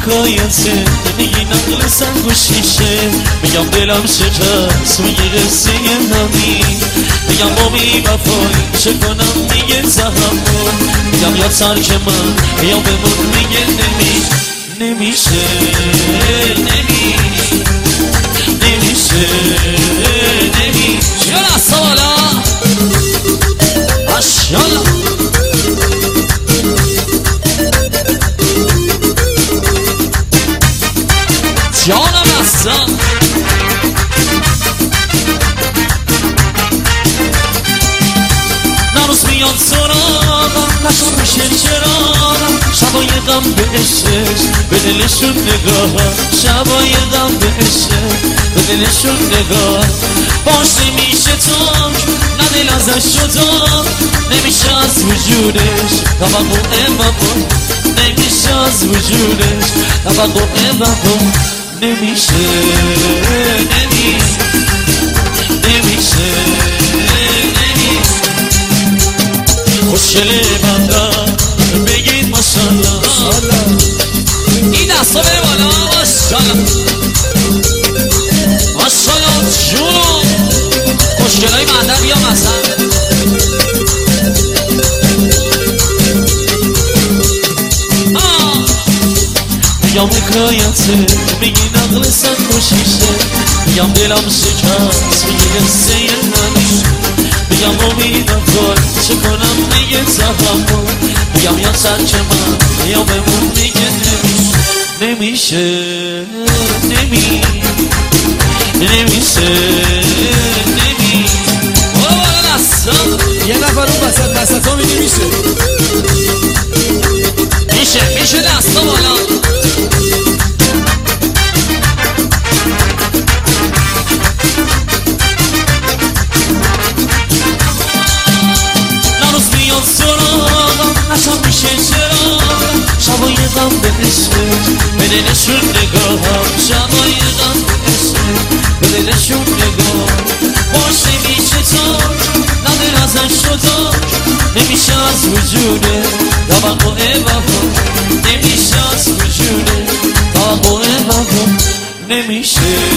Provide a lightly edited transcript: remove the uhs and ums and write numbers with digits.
حکایته میگی نقل سنگ و شیشه میگم دلم شکست میگی قصه همین میگم با بی وفایی چه کنم میگه تحمل میگم یا ترک من یا بمون میگه نمیشه یالا سوالا اشیالا جانم هستم نروز میاد سراغم نشون میشه چراغم شبای غم به عشق به دلشون نگاه شبای غم به عشق به دلشون نگاه باش نمیشه تاک نه دل ازش جدا نمیشه از وجودش توقع مبا نمیشه از وجودش توقع مبا نمیشه خوشگله بندم بگید ماشالله این دستا بره بالا ماشالله ماشالله جونو خوشگلای بندم بیا مثلا میگم حکایته میگی نقل سنگ و شیشه میگم دلم شکست میگی قصه همین میگم امیدم کن چه کنم میگه تحمل میگم یا ترک من یا بمون میگه نمیشه بالا دستم یه نفر اون وسط ها میگه میشه دستا بالا نروز میاد سراغم نشم میشه چراغم شبای غم به عشق به دلشون نگاه شبای غم به عشق به دلشون نگاه باش نمیشه تاک ندل ازش شدا نمیشه از وجوده توقع وفا نمیشه از وجوده توقع وفا نمیشه